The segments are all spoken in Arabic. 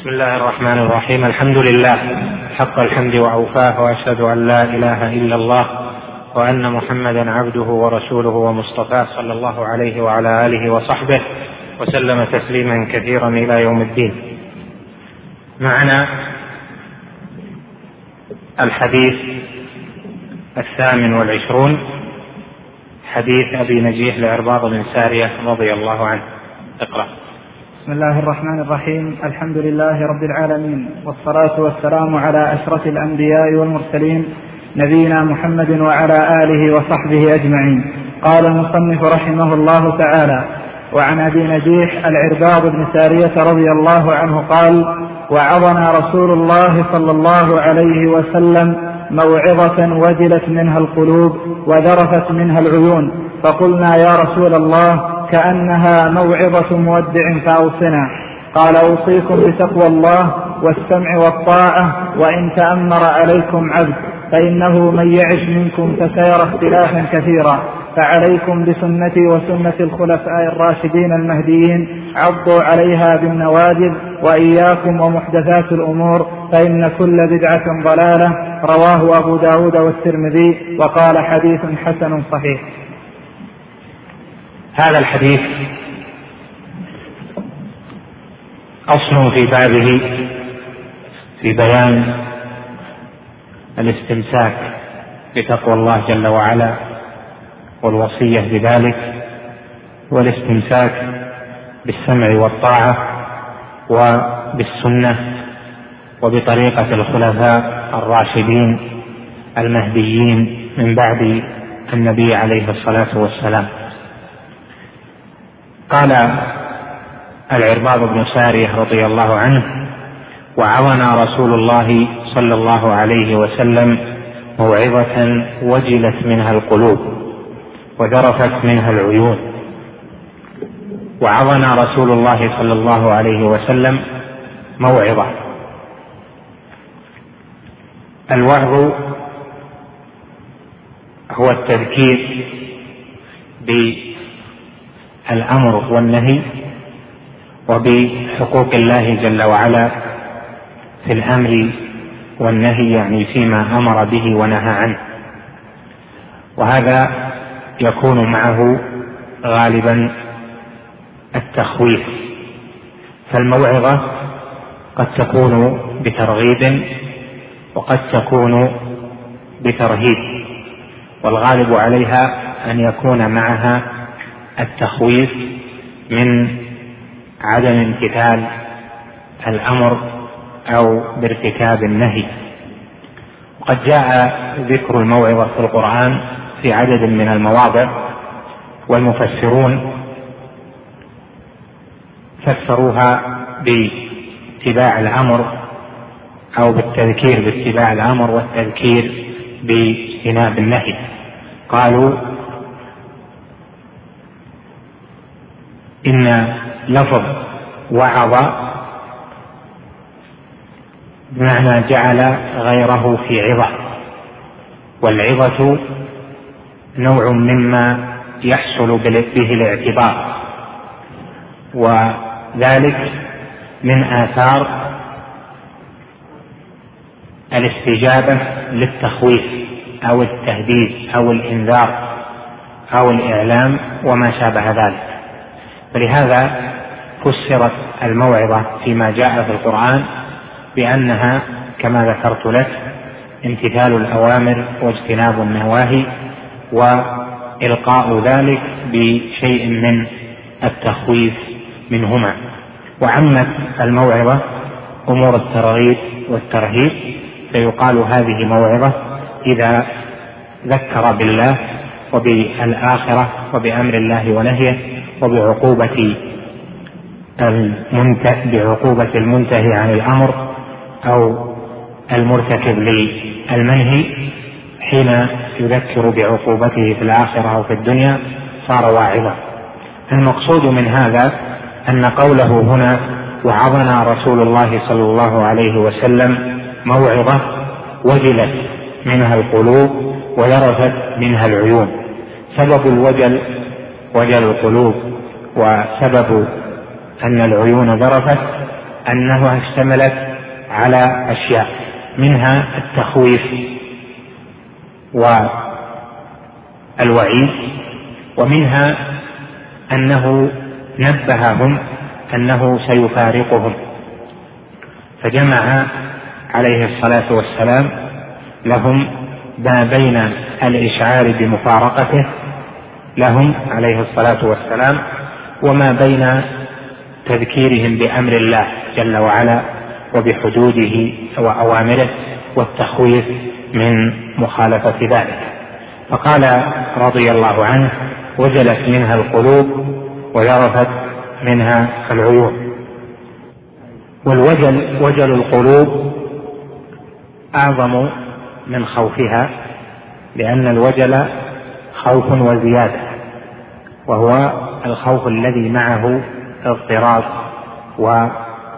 بسم الله الرحمن الرحيم. الحمد لله حق الحمد وأوفاه، وأشهد أن لا إله إلا الله وأن محمدا عبده ورسوله ومصطفاه صلى الله عليه وعلى آله وصحبه وسلم تسليما كثيرا إلى يوم الدين. معنا الحديث 28، حديث أبي نجيح لعرباض بن سارية رضي الله عنه. اقرأ. بسم الله الرحمن الرحيم. الحمد لله رب العالمين، والصلاة والسلام على أشرف الأنبياء والمرسلين نبينا محمد وعلى آله وصحبه أجمعين. قال المصنف رحمه الله تعالى: وعن أبي نجيح العرباض بن سارية رضي الله عنه قال: وعظنا رسول الله صلى الله عليه وسلم موعظة وجلت منها القلوب وذرفت منها العيون، فقلنا يا رسول الله كأنها موعظة مودع فأوصنا. قال: أوصيكم بتقوى الله والسمع والطاعة، وإن تأمر عليكم عبد، فإنه من يعش منكم فسيرى اختلافا كثيرا، فعليكم بسنتي وسنة الخلفاء الراشدين المهديين، عضوا عليها بالنواجذ، وإياكم ومحدثات الأمور، فإن كل بدعة ضلالة. رواه أبو داود والترمذي، وقال حديث حسن صحيح. هذا الحديث أصل في بابه في بيان الاستمساك بتقوى الله جل وعلا والوصية بذلك، والاستمساك بالسمع والطاعة وبالسنة وبطريقة الخلفاء الراشدين المهديين من بعد النبي عليه الصلاة والسلام. قال العرباض بن سارية رضي الله عنه: وعظنا رسول الله صلى الله عليه وسلم موعظة وجلت منها القلوب وذرفت منها العيون. وعظنا رسول الله صلى الله عليه وسلم موعظة. الوعظ هو التذكير بالأمر والنهي وبحقوق الله جل وعلا في الأمر والنهي، يعني فيما أمر به ونهى عنه، وهذا يكون معه غالبا التخويف. فالموعظة قد تكون بترغيب وقد تكون بترهيب، والغالب عليها أن يكون معها التخويف من عدم امتثال الأمر أو بارتكاب النهي. وقد جاء ذكر الموعظة في القرآن في عدد من المواضع، والمفسرون فسروها باتباع الأمر أو بالتذكير باتباع الأمر والتذكير باجتناب النهي. قالوا إن لفظ وعظ بمعنى جعل غيره في عظة، والعظة نوع مما يحصل به الاعتبار، وذلك من آثار الاستجابة للتخويف أو التهديد أو الإنذار أو الإعلام وما شابه ذلك. ولهذا فسرت الموعظة فيما جاء في القرآن بأنها كما ذكرت لك امتثال الأوامر واجتناب النواهي، وإلقاء ذلك بشيء من التخويف منهما. وعمت الموعظة أمور الترغيب والترهيب، فيقال هذه موعظة إذا ذكر بالله وبالآخرة وبأمر الله ونهيه وبعقوبة المنتهي عن الأمر أو المرتكب للمنهي. حين يذكر بعقوبته في الآخرة أو في الدنيا صار واعظا. المقصود من هذا أن قوله هنا وعظنا رسول الله صلى الله عليه وسلم موعظة وجلت منها القلوب وذرفت منها العيون. سبب الوجل وجل القلوب، وسبب أن العيون ذرفت أنها اشتملت على أشياء، منها التخويف والوعيد، ومنها أنه نبههم أنه سيفارقهم، فجمع عليه الصلاة والسلام لهم ما بين الإشعار بمفارقته لهم عليه الصلاة والسلام وما بين تذكيرهم بأمر الله جل وعلا وبحدوده وأوامره والتخويف من مخالفة ذلك. فقال رضي الله عنه: وجلت منها القلوب وذرفت منها العيون. وجل القلوب أعظم من خوفها، لأن الوجل خوف وزيادة، وهو الخوف الذي معه اضطراب وتردد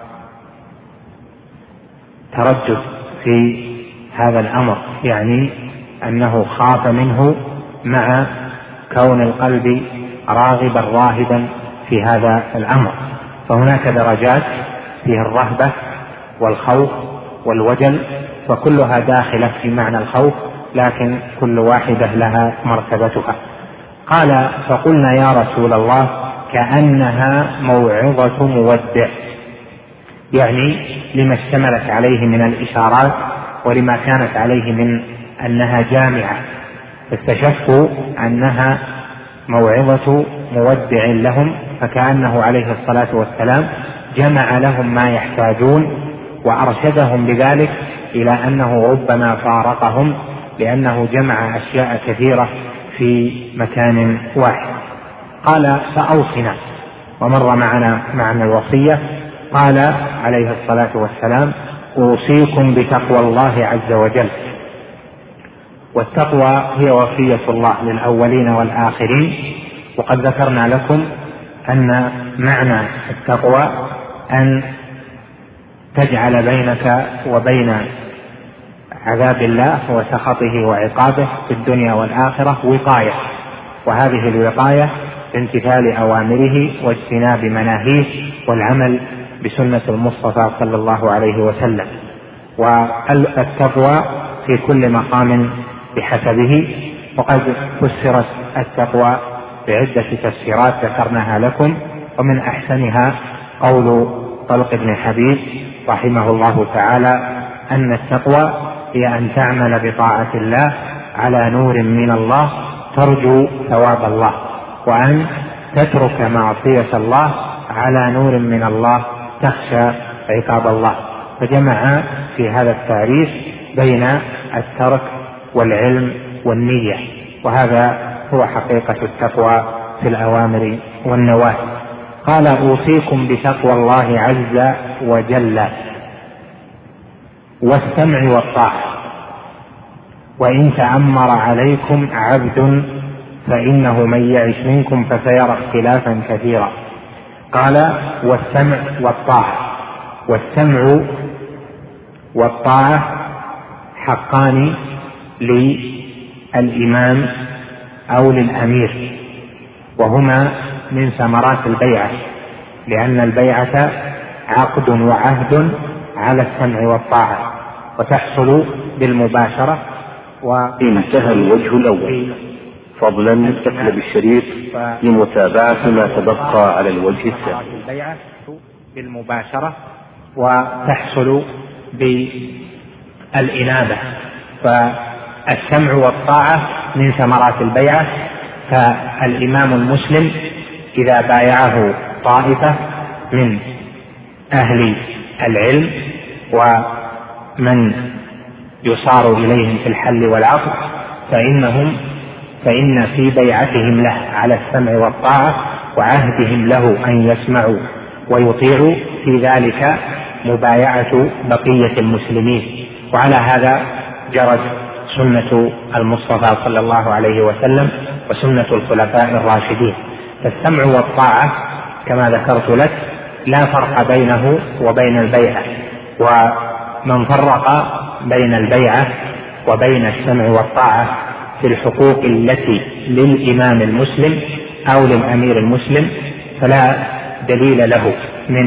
في هذا الأمر، يعني أنه خاف منه مع كون القلب راغبا راهبا في هذا الأمر. فهناك درجات فيها الرهبة والخوف والوجل، فكلها داخلة في معنى الخوف، لكن كل واحدة لها مرتبتها. قال: فقلنا يا رسول الله كأنها موعظة مودع، يعني لما اشتملت عليه من الإشارات ولما كانت عليه من أنها جامعة، فاستشفوا أنها موعظة مودع لهم، فكأنه عليه الصلاة والسلام جمع لهم ما يحتاجون وأرشدهم بذلك إلى أنه ربما فارقهم، لأنه جمع أشياء كثيرة في مكان واحد. قال: فأوصنا، ومر معنا معنى الوصية. قال عليه الصلاة والسلام: أوصيكم بتقوى الله عز وجل. والتقوى هي وصية الله للأولين والآخرين، وقد ذكرنا لكم أن معنى التقوى أن تجعل بينك وبين عذاب الله وسخطه وعقابه في الدنيا والآخرة وقاية، وهذه الوقاية بامتثال أوامره واجتناب مناهيه والعمل بسنة المصطفى صلى الله عليه وسلم. والتقوى في كل مقام بحسبه، وقد فسرت التقوى بعدة تفسيرات ذكرناها لكم، ومن أحسنها قول طلق بن حبيب رحمه الله تعالى أن التقوى هي أن تعمل بطاعة الله على نور من الله ترجو ثواب الله، وأن تترك معصية الله على نور من الله تخشى عقاب الله. فجمع في هذا التعريف بين الترك والعلم والنية، وهذا هو حقيقة التقوى في الأوامر والنواهي. قال: أوصيكم بتقوى الله عز وجل والسمع والطاعة، وإن تأمر عليكم عبد فإنه من يعش منكم فسيرى اختلافا كثيرا. قال: والسمع والطاعة. والسمع والطاعة حقان للإمام أو للأمير، وهما من ثمرات البيعة، لأن البيعة عقد وعهد على السمع والطاعة، وتحصل بالمباشرة. انتهى الوجه الأول، فضلا تقلب الشريط لمتابعة ما تبقى على الوجه الثاني. البيعة بالمباشرة وتحصل بالإنابة، فالسمع والطاعة من ثمرات البيعة. فالإمام المسلم إذا بايعه طائفة من أهل العلم ومن يصار إليهم في الحل والعقد، فإن في بيعتهم له على السمع والطاعة وعهدهم له أن يسمعوا ويطيعوا في ذلك مبايعة بقية المسلمين. وعلى هذا جرت سنة المصطفى صلى الله عليه وسلم وسنة الخلفاء الراشدين. فالسمع والطاعة كما ذكرت لك لا فرق بينه وبين البيعة، ومن فرق بين البيعة وبين السمع والطاعة في الحقوق التي للإمام المسلم أو للأمير المسلم فلا دليل له من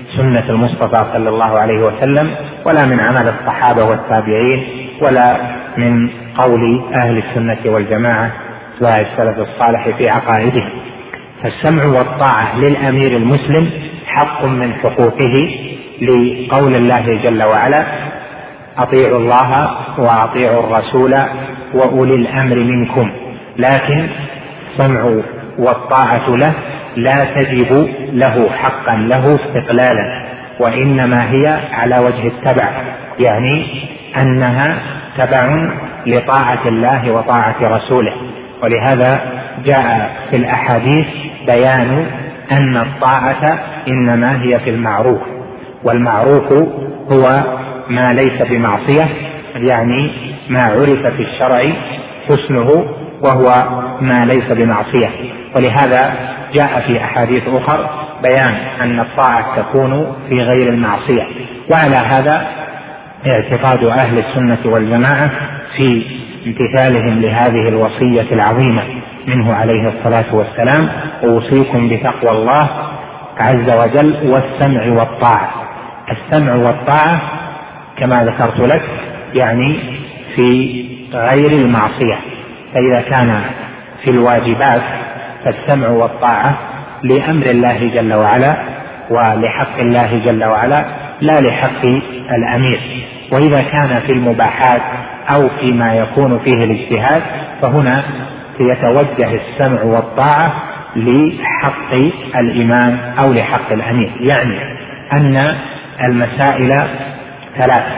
سنة المصطفى صلى الله عليه وسلم، ولا من عمل الصحابة والتابعين، ولا من قول أهل السنة والجماعة والسلف الصالح في عقائدهم. فالسمع والطاعة للأمير المسلم حق من حقوقه، لقول الله جل وعلا: أطيعوا الله وأطيعوا الرسول وأولي الأمر منكم. لكن السمع والطاعة له لا تجب له حقا له استقلالا، وإنما هي على وجه التبع، يعني أنها تبع لطاعة الله وطاعة رسوله. ولهذا جاء في الأحاديث بيان أن الطاعة إنما هي في المعروف، والمعروف هو ما ليس بمعصية، يعني ما عرف في الشرع حسنه وهو ما ليس بمعصية. ولهذا جاء في أحاديث أخرى بيان أن الطاعة تكون في غير المعصية. وعلى هذا اعتقاد أهل السنة والجماعة في امتثالهم لهذه الوصية العظيمة منه عليه الصلاة والسلام: أوصيكم بتقوى الله عز وجل والسمع والطاعة. السمع والطاعة كما ذكرت لك يعني في غير المعصية، فإذا كان في الواجبات فالسمع والطاعة لأمر الله جل وعلا ولحق الله جل وعلا، لا لحق الأمير. وإذا كان في المباحات أو فيما يكون فيه الاجتهاد فهنا يتوجه السمع والطاعة لحق الإمام أو لحق الأمير. يعني أن المسائل ثلاثة: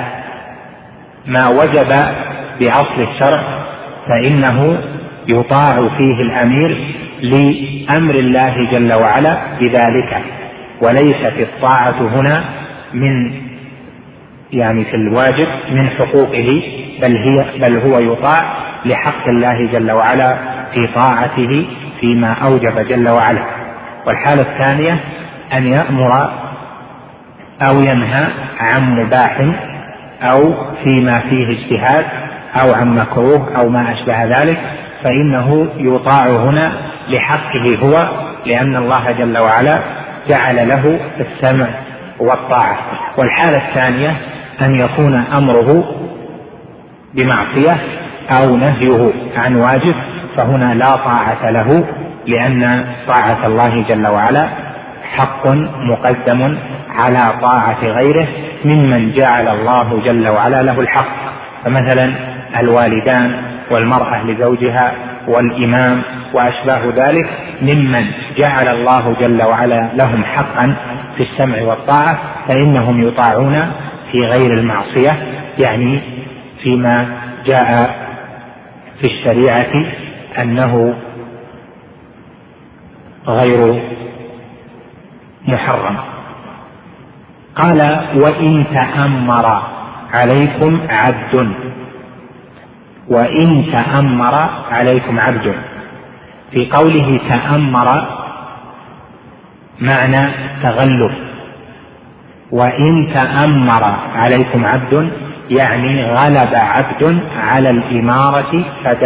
ما وجب بأصل الشرع فإنه يطاع فيه الأمير لأمر الله جل وعلا بذلك، وليست الطاعة هنا من يعني في الواجب من حقوقه، بل هو يطاع لحق الله جل وعلا في طاعته فيما أوجب جل وعلا. والحالة الثانية أن يأمر أو ينهى عن مباح أو فيما فيه اجتهاد أو عن مكروه أو ما أشبه ذلك، فإنه يطاع هنا لحقه هو، لأن الله جل وعلا جعل له السمع والطاعة. والحالة الثانية أن يكون أمره بمعصية أو نهيه عن واجب، فهنا لا طاعة له، لأن طاعة الله جل وعلا حق مقدم على طاعة غيره ممن جعل الله جل وعلا له الحق. فمثلا الوالدان والمرأة لزوجها والإمام وأشباه ذلك ممن جعل الله جل وعلا لهم حقا في السمع والطاعة، فإنهم يطاعون في غير المعصية، يعني فيما جاء في الشريعة أنه غير محرم. قال: وإن تأمر عليكم عبد. وإن تأمر عليكم عبد، في قوله تأمر معنى تغلب، وإن تأمر عليكم عبد يعني غلب عبد على الإمارة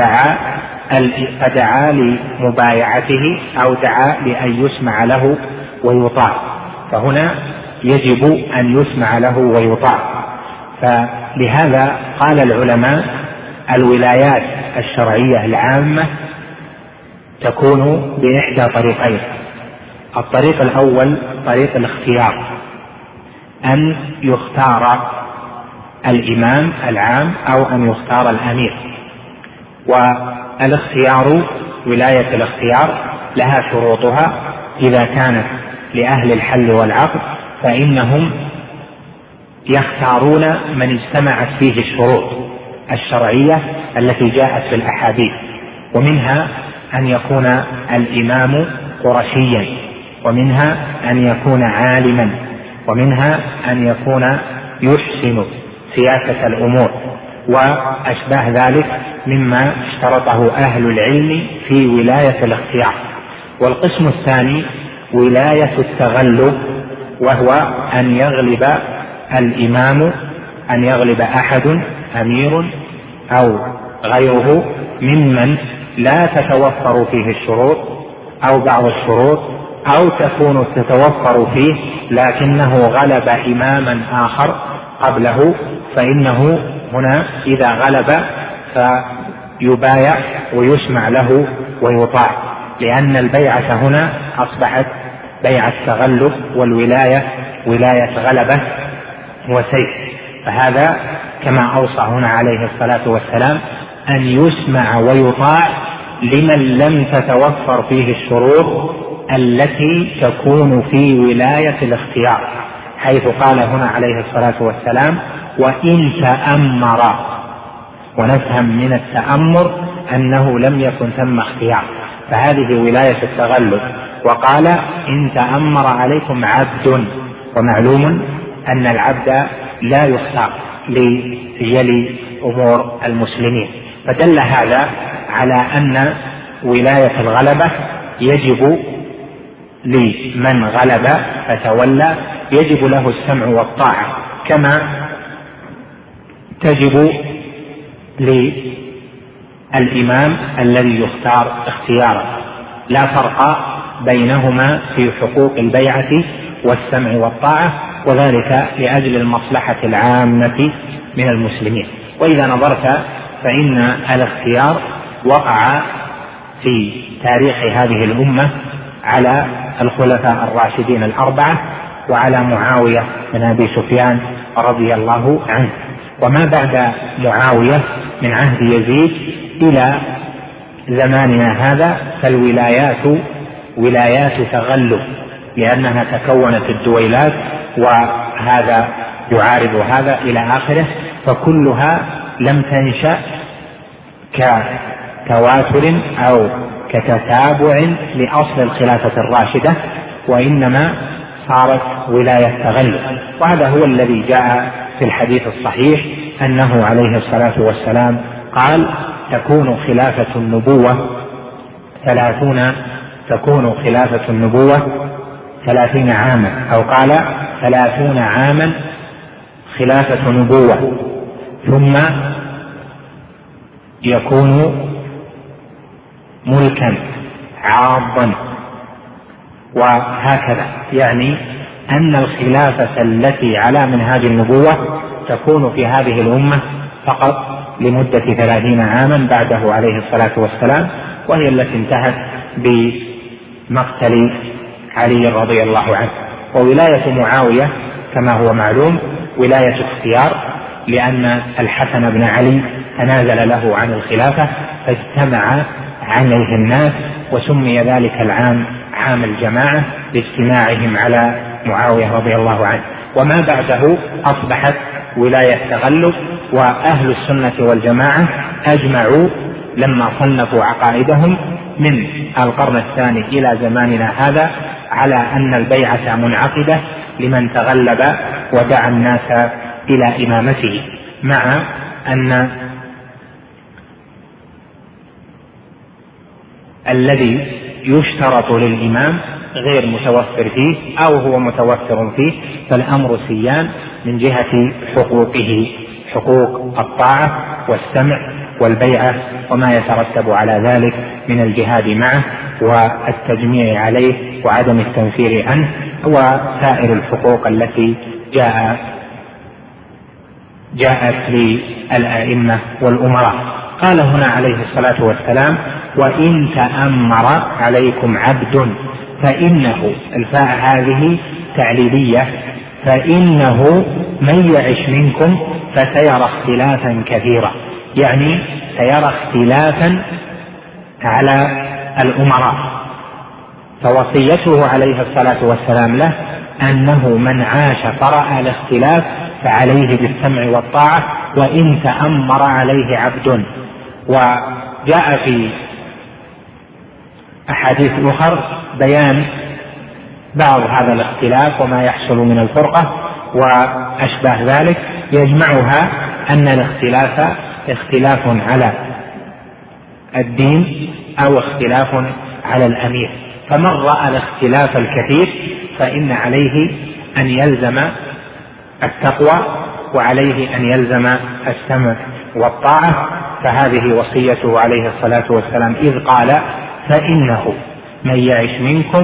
فدعا لمبايعته أو دعا لأن يسمع له ويطاع، فهنا يجب أن يسمع له ويطاع. فلهذا قال العلماء: الولايات الشرعية العامة تكون بإحدى طريقين. الطريق الأول طريق الاختيار، أن يختار الإمام العام أو أن يختار الأمير. والاختيار ولاية الاختيار لها شروطها، إذا كانت لأهل الحل والعقد فإنهم يختارون من اجتمعت فيه الشروط الشرعية التي جاءت في الأحاديث، ومنها أن يكون الإمام قرشيا، ومنها أن يكون عالما، ومنها أن يكون يحسن سياسة الأمور وأشباه ذلك مما اشترطه أهل العلم في ولاية الاختيار. والقسم الثاني ولاية التغلب، وهو أن يغلب الإمام، أن يغلب أحد أمير أو غيره ممن لا تتوفر فيه الشروط أو بعض الشروط أو تكون تتوفر فيه لكنه غلب إماما آخر قبله، فإنه هنا إذا غلب فيبايع ويسمع له ويطاع، لأن البيعة هنا أصبحت بيعة تغلب، والولاية ولاية غلبة وسيف. فهذا كما أوصى هنا عليه الصلاة والسلام أن يسمع ويطاع لمن لم تتوفر فيه الشروط التي تكون في ولاية الاختيار، حيث قال هنا عليه الصلاة والسلام وإن تأمر، ونفهم من التأمر أنه لم يكن ثم اختيار، فهذه ولاية التغلب. وقال إن تأمر عليكم عبد، ومعلوم أن العبد لا يختار ليلي أمور المسلمين، فدل هذا على أن ولاية الغلبة يجب لمن غلب فتولى يجب له السمع والطاعة، كما تجب للإمام الذي يختار اختيارا، لا فرق بينهما في حقوق البيعة والسمع والطاعة، وذلك لأجل المصلحة العامة من المسلمين. وإذا نظرت فإن الاختيار وقع في تاريخ هذه الأمة على الخلفاء الراشدين الأربعة، وعلى معاوية بن أبي سفيان رضي الله عنه، وما بعد معاوية من عهد يزيد إلى زماننا هذا فالولايات ولايات تغلب، لأنها تكونت الدويلات وهذا يعارض هذا إلى آخره، فكلها لم تنشأ كتواتر أو كتتابع لأصل الخلافة الراشدة، وإنما صارت ولاية تغلب. وهذا هو الذي جاء في الحديث الصحيح أنه عليه الصلاة والسلام قال تكون خلافة النبوة 30 عاما، أو قال 30 عاما خلافة نبوة، ثم يكون ملكا عاضا، وهكذا، يعني أن الخلافة التي على منهاج النبوة تكون في هذه الأمة فقط لمدة 30 عاما بعده عليه الصلاة والسلام، وهي التي انتهت بمقتل علي رضي الله عنه. وولاية معاوية كما هو معلوم ولاية اختيار، لأن الحسن بن علي تنازل له عن الخلافة فاجتمع عليه الناس، وسمي ذلك العام عام الجماعة لاجتماعهم على معاوية رضي الله عنه. وما بعده أصبحت ولاية تغلب، وأهل السنة والجماعة أجمعوا لما صنفوا عقائدهم من القرن الثاني إلى زماننا هذا على أن البيعة منعقدة لمن تغلب ودعا الناس إلى إمامته، مع أن الذي يشترط للإمام غير متوفر فيه أو هو متوفر فيه، فالأمر سيان من جهة حقوقه، حقوق الطاعة والسمع والبيعة وما يترتب على ذلك من الجهاد معه والتجميع عليه وعدم التنفير عنه، وسائر الحقوق التي جاءت للأئمة والأمراء. قال هنا عليه الصلاة والسلام وإن تأمر عليكم عبد، فإنه، الفاء هذه تعليلية، فإنه من يعش منكم فسيرى اختلافا كثيرا، يعني سيرى اختلافا على الأمراء. فوصيته عليه الصلاة والسلام له أنه من عاش فرأى الاختلاف فعليه بالسمع والطاعة وإن تأمر عليه عبد. وجاء في أحاديث أخرى بيان بعض هذا الاختلاف وما يحصل من الفرقة وأشباه ذلك، يجمعها أن الاختلاف اختلاف على الدين أو اختلاف على الأمير، فمن رأى الاختلاف الكثير فإن عليه أن يلزم التقوى وعليه أن يلزم السمع والطاعة. فهذه وصيته عليه الصلاة والسلام إذ قال فإنه من يعش منكم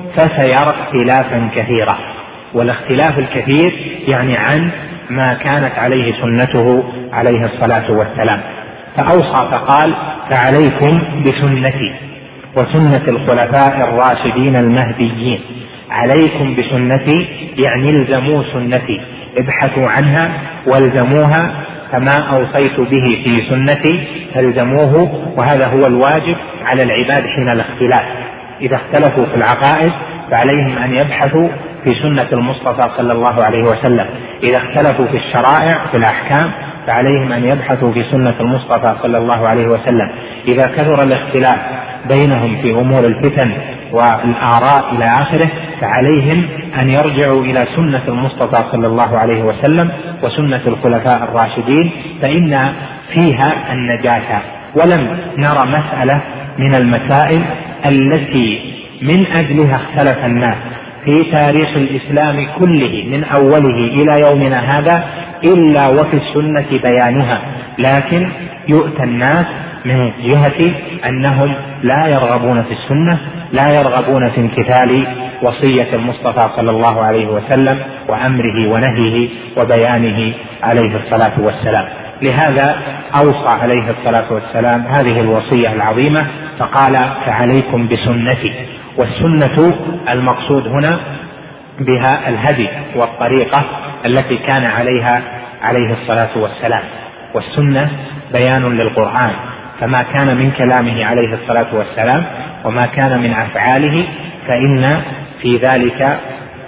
فسيرى اختلافا كثيرا، والاختلاف الكثير يعني عن ما كانت عليه سنته عليه الصلاة والسلام. فأوصى فقال: فعليكم بسنتي وسنة الخلفاء الراشدين المهديين. عليكم بسنتي يعني الزموا سنتي، ابحثوا عنها والزموها، فما أوصيت به في سنتي فالزموه، وهذا هو الواجب على العباد حين الاختلاف. إذا اختلفوا في العقائد فعليهم أن يبحثوا في سنة المصطفى صلى الله عليه وسلم. إذا اختلفوا في الشرائع في الأحكام فعليهم أن يبحثوا في سنة المصطفى صلى الله عليه وسلم. إذا كثر الاختلاف بينهم في أمور الفتن والآراء إلى آخره فعليهم أن يرجعوا إلى سنة المصطفى صلى الله عليه وسلم وسنة الخلفاء الراشدين، فإن فيها النجاة. ولم نرى مسألة من المسائل التي من أجلها اختلف الناس في تاريخ الإسلام كله من أوله إلى يومنا هذا إلا وفي السنة بيانها، لكن يؤتى الناس من جهة أنهم لا يرغبون في السنة، لا يرغبون في امتثال وصية المصطفى صلى الله عليه وسلم وأمره ونهيه وبيانه عليه الصلاة والسلام. لهذا أوصى عليه الصلاة والسلام هذه الوصية العظيمة فقال: فعليكم بسنتي. والسنة المقصود هنا بها الهدي والطريقة التي كان عليها عليه الصلاة والسلام، والسنة بيان للقرآن، فما كان من كلامه عليه الصلاة والسلام وما كان من أفعاله فإن في ذلك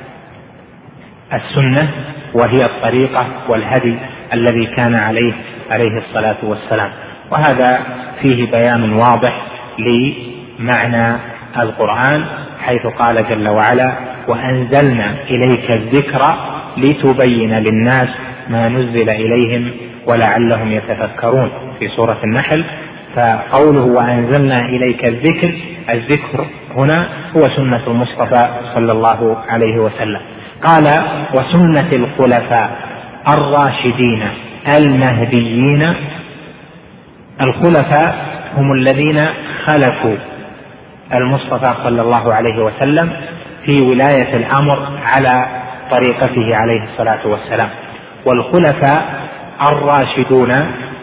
السنة، وهي الطريقة والهدي الذي كان عليه الصلاة والسلام. وهذا فيه بيان واضح لمعنى القرآن، حيث قال جل وعلا: وأنزلنا إليك الذكر لتبين للناس ما نزل إليهم ولعلهم يتفكرون في سورة النحل. فقوله وأنزلنا إليك الذكر هنا هو سنة المصطفى صلى الله عليه وسلم. قال: وسنة الخلفاء الراشدين المهديين. الخلفاء هم الذين خلفوا المصطفى صلى الله عليه وسلم في ولاية الأمر على طريقته عليه الصلاة والسلام. والخلفاء الراشدون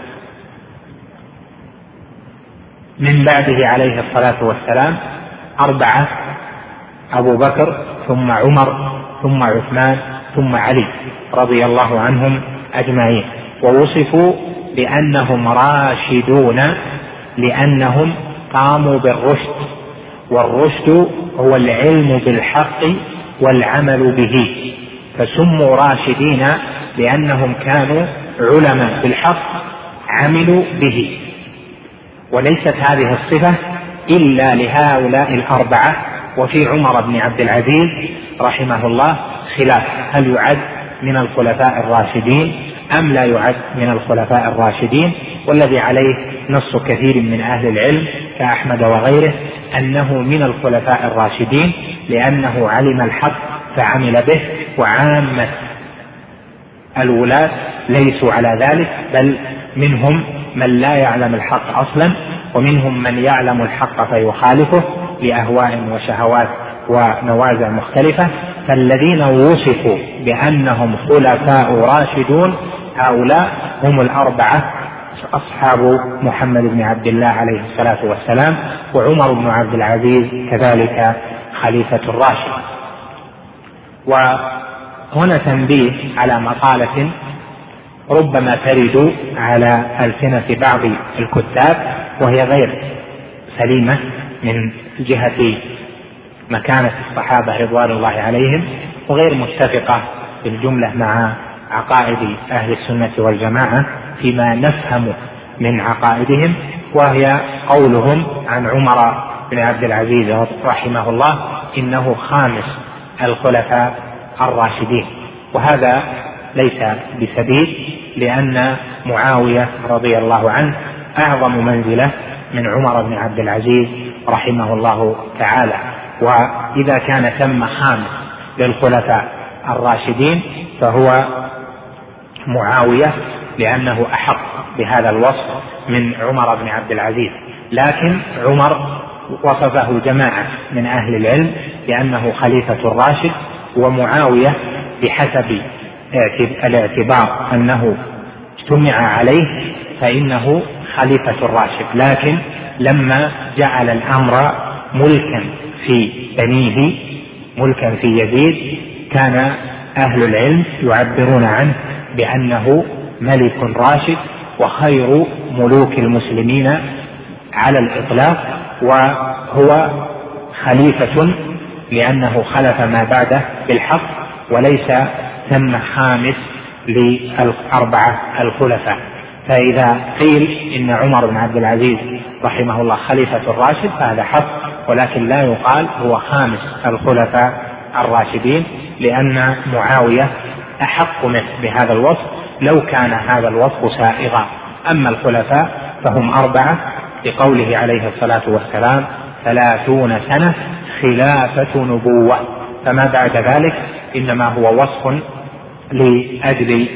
من بعده عليه الصلاة والسلام 4: أبو بكر ثم عمر ثم عثمان ثم علي رضي الله عنهم أجمعين. ووصفوا بأنهم راشدون لأنهم قاموا بالرشد، والرشد هو العلم بالحق والعمل به، فسموا راشدين لأنهم كانوا علماء بالحق عملوا به. وليست هذه الصفة إلا لهؤلاء 4. وفي عمر بن عبد العزيز رحمه الله خلاف، هل يعد من الخلفاء الراشدين أم لا يعد من الخلفاء الراشدين؟ والذي عليه نص كثير من أهل العلم كأحمد وغيره أنه من الخلفاء الراشدين، لأنه علم الحق فعمل به، وعامة الولاة ليسوا على ذلك، بل منهم من لا يعلم الحق أصلا، ومنهم من يعلم الحق فيخالفه لأهواء وشهوات ونوازع مختلفة. فالذين وصفوا بأنهم خلفاء راشدون هؤلاء هم 4 أصحاب محمد بن عبد الله عليه الصلاة والسلام، وعمر بن عبد العزيز كذلك خليفة الراشد. وهنا تنبيه على مقالة ربما ترد على ألسنة بعض الكتاب، وهي غير سليمة من جهة مكانة الصحابة رضوان الله عليهم، وغير متفقة في الجملة مع عقائد أهل السنة والجماعة فيما نفهم من عقائدهم، وهي قولهم عن عمر بن عبد العزيز رحمه الله إنه خامس الخلفاء الراشدين. وهذا ليس بسديد، لأن معاوية رضي الله عنه أعظم منزلة من عمر بن عبد العزيز رحمه الله تعالى. وإذا كان ثم خامس للخلفاء الراشدين فهو معاوية، لأنه أحق بهذا الوصف من عمر بن عبد العزيز. لكن عمر وصفه جماعة من أهل العلم لأنه خليفة راشد، ومعاوية بحسب الاعتبار أنه اجتمع عليه فإنه خليفة راشد، لكن لما جعل الأمر ملكا في بنيه، ملكا في يزيد، كان أهل العلم يعبرون عنه بأنه ملك راشد وخير ملوك المسلمين على الإطلاق، وهو خليفة لأنه خلف ما بعده بالحق، وليس ثم خامس للأربعة الخلفاء. فإذا قيل إن عمر بن عبد العزيز رحمه الله خليفة الراشد فهذا حق، ولكن لا يقال هو خامس الخلفاء الراشدين، لأن معاوية أحق منه بهذا الوصف لو كان هذا الوصف سائغا. أما الخلفاء فهم 4 لقوله عليه الصلاة والسلام 30 سنة خلافة نبوة، فما بعد ذلك إنما هو وصف لأجل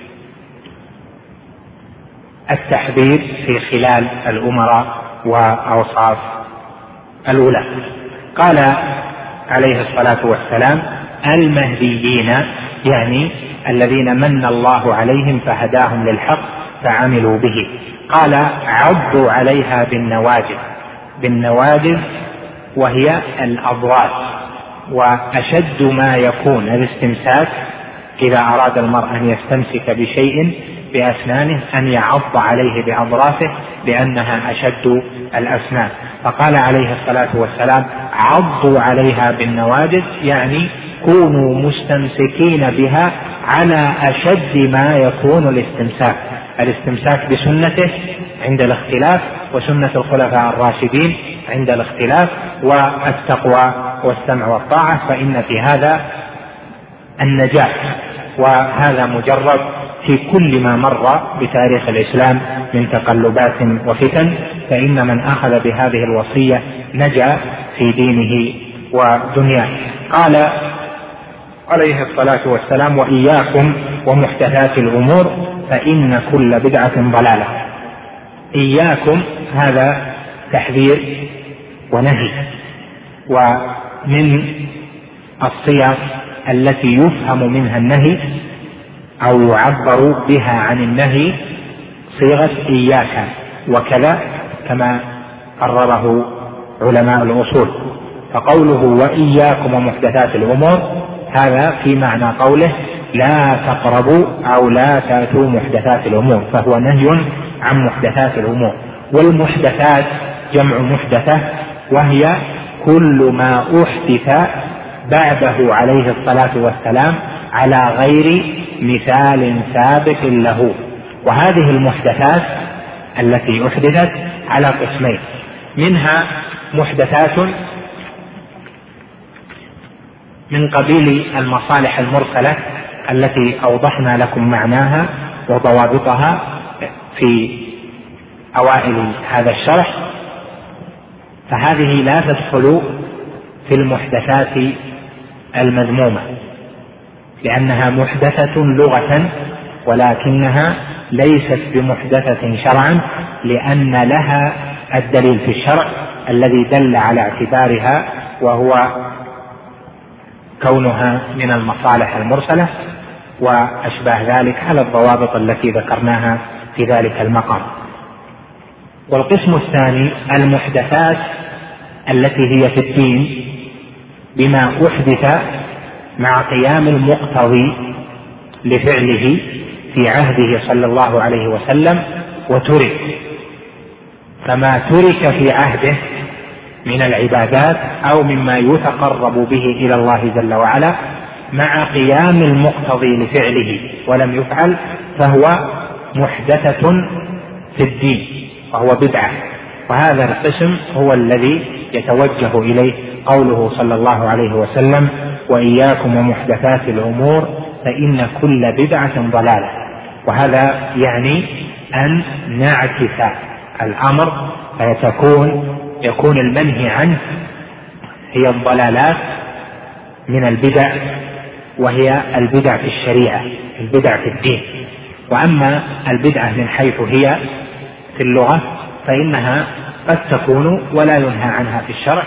التحذير في خلال الأمراء وأوصاف الولاة. قال عليه الصلاة والسلام المهديين، يعني الذين من الله عليهم فهداهم للحق فعملوا به. قال عضوا عليها بالنواجذ وهي الأضراس، وأشد ما يكون الاستمساك إذا أراد المرء أن يستمسك بشيء بأسنانه أن يعض عليه بأضراسه لأنها أشد الأسنان. فقال عليه الصلاة والسلام عضوا عليها بالنواجذ، يعني كونوا مستمسكين بها على أشد ما يكون الاستمساك بسنته عند الاختلاف، وسنة الخلفاء الراشدين عند الاختلاف، والتقوى والسمع والطاعة، فإن في هذا النجاة. وهذا مجرد في كل ما مر بتاريخ الإسلام من تقلبات وفتن، فإن من أخذ بهذه الوصية نجا في دينه ودنياه. قال عليه الصلاة والسلام وإياكم ومحدثات الأمور فإن كل بدعة ضلالة. إياكم هذا تحذير ونهي، ومن الصيغ التي يفهم منها النهي أو يعبر بها عن النهي صيغة إياك وكذا، كما قرره علماء الأصول. فقوله وإياكم ومحدثات الأمور هذا في معنى قوله لا تقربوا أو لا تأتوا محدثات الأمور، فهو نهي عن محدثات الأمور. والمحدثات جمع محدثة، وهي كل ما أحدث بعده عليه الصلاة والسلام على غير مثال سابق له. وهذه المحدثات التي أحدثت على قسمين، منها محدثات من قبيل المصالح المرسلة التي أوضحنا لكم معناها وضوابطها في أوائل هذا الشرح، فهذه لا تدخل في المحدثات المذمومة لأنها محدثة لغة، ولكنها ليست بمحدثة شرعا، لأن لها الدليل في الشرع الذي دل على اعتبارها، وهو كونها من المصالح المرسلة وأشباه ذلك على الضوابط التي ذكرناها في ذلك المقام. والقسم الثاني المحدثات التي هي في الدين بما أحدث مع قيام المقتضي لفعله في عهده صلى الله عليه وسلم وترك، فما ترك في عهده من العبادات أو مما يتقرب به إلى الله جل وعلا مع قيام المقتضي لفعله ولم يفعل فهو محدثة في الدين وهو بدعة. وهذا القسم هو الذي يتوجه إليه قوله صلى الله عليه وسلم وإياكم ومحدثات الأمور فإن كل بدعة ضلالة. وهذا يعني أن نعكس الأمر فيكون المنهي عنه هي الضلالات من البدع، وهي البدع في الشريعة، البدع في الدين. وأما البدعة من حيث هي في اللغة فإنها قد تكون ولا ينهى عنها في الشرع،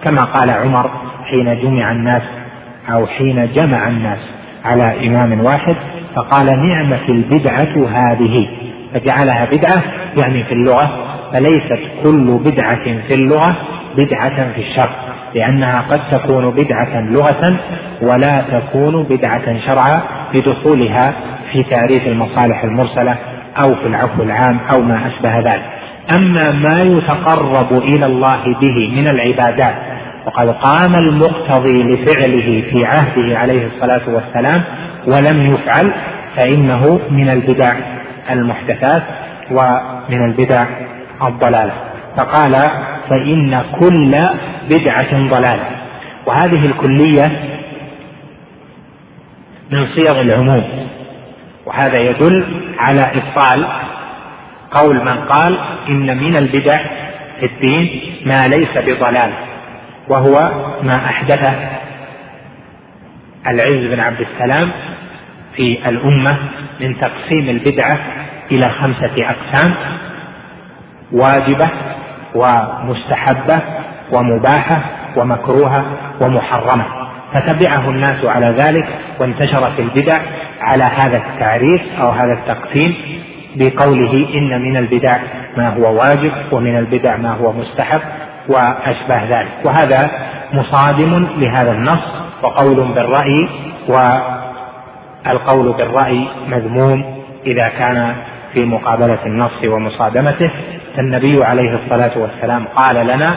كما قال عمر حين جمع الناس أو حين جمع الناس على إمام واحد فقال نعمة البدعة هذه، فجعلها بدعة يعني في اللغة، فليست كل بدعة في اللغة بدعة في الشرع، لأنها قد تكون بدعة لغة ولا تكون بدعة شرعا بدخولها في تعريف المصالح المرسلة أو في العفو العام أو ما أشبه ذلك. أما ما يتقرب إلى الله به من العبادات وقد قام المقتضي لفعله في عهده عليه الصلاة والسلام ولم يفعل فإنه من البدع المحدثات ومن البدع الضلالة. فقال فإن كل بدعة ضلالة، وهذه الكلية من صيغ العموم، وهذا يدل على إبطال قول من قال إن من البدع في الدين ما ليس بضلال، وهو ما أحدثه العز بن عبد السلام في الأمة من تقسيم البدعة إلى 5 أقسام: واجبة ومستحبة ومباحة ومكروهة ومحرمة، فتبعه الناس على ذلك وانتشرت البدع على هذا التعريف أو هذا التقسيم بقوله إن من البدع ما هو واجب ومن البدع ما هو مستحب وأشبه ذلك. وهذا مصادم لهذا النص، وقول بالرأي، والقول بالرأي مذموم إذا كان في مقابلة النص ومصادمته. فالنبي عليه الصلاة والسلام قال لنا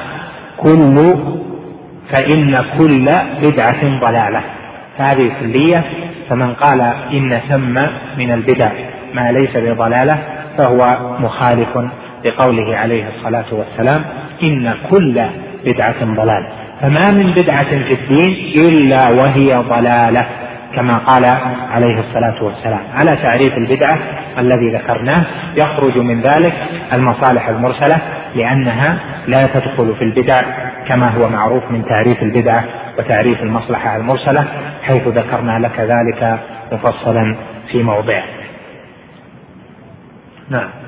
فإن كل بدعة ضلالة، هذه كلية، فمن قال إن ثم من البدع ما ليس بضلالة فهو مخالف لقوله عليه الصلاة والسلام إن كل بدعة ضلالة، فما من بدعة في الدين إلا وهي ضلالة كما قال عليه الصلاة والسلام. على تعريف البدعة الذي ذكرناه يخرج من ذلك المصالح المرسلة، لأنها لا تدخل في البدع كما هو معروف من تعريف البدعة وتعريف المصلحة المرسلة، حيث ذكرنا لك ذلك مفصلا في موضعه. نعم.